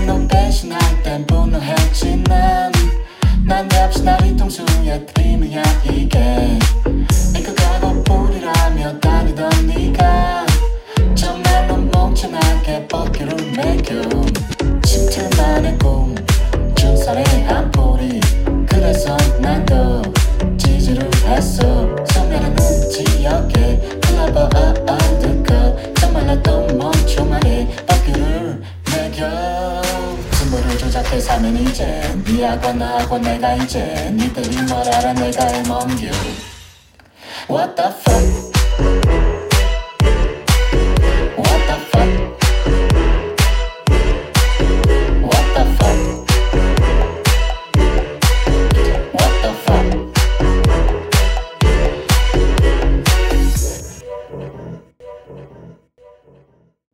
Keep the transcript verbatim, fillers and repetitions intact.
너 배신할 땐 분노했지 난 난 역시 나 뒤통수에 드림이야 이게 이끌가고 뿌리라며 다니던 네가 정말 넌 멍청하게 벗기를 매겨 십칠 만의 꿈 주사리 한 뿌리 그래서 난 더 지지를 했어 성별은 지역에 클럽 얼드컵 정말 나도 멍청하게 벗기를 매겨 승부를 조작해 사면 이제 니하고 나하고 내가 이제 니들이 뭘 알아 내가 해먹여 What the fuck